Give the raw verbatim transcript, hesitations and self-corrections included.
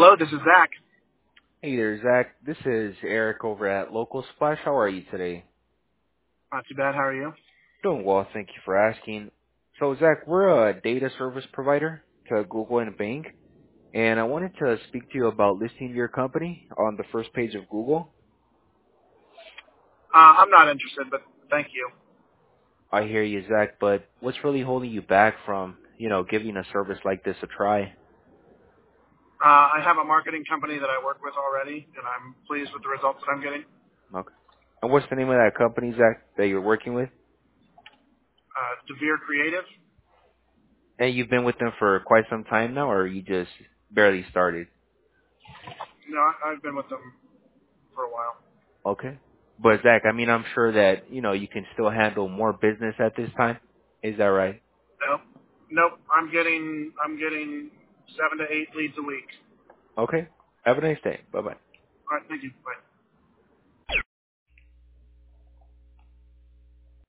Hello, this is Zach. Hey there, Zach. This is Eric over at Local Splash. How are you today? Not too bad. How are you? Doing well, thank you for asking. So, Zach, we're a data service provider to Google and Bing, and I wanted to speak to you about listing your company on the first page of Google. Uh, I'm not interested, but thank you. I hear you, Zach, but what's really holding you back from, you know, giving a service like this a try? Uh, I have a marketing company that I work with already, and I'm pleased with the results that I'm getting. Okay. And what's the name of that company, Zach, that you're working with? Uh, Devere Creative. And you've been with them for quite some time now, or you just barely started? You know, I, I've been with them for a while. Okay. But Zach, I mean, I'm sure that, you know, you can still handle more business at this time. Is that right? Nope. Nope. I'm getting I'm getting seven to eight leads a week. Okay. Have a nice day. Bye-bye. All right. Thank you. Bye.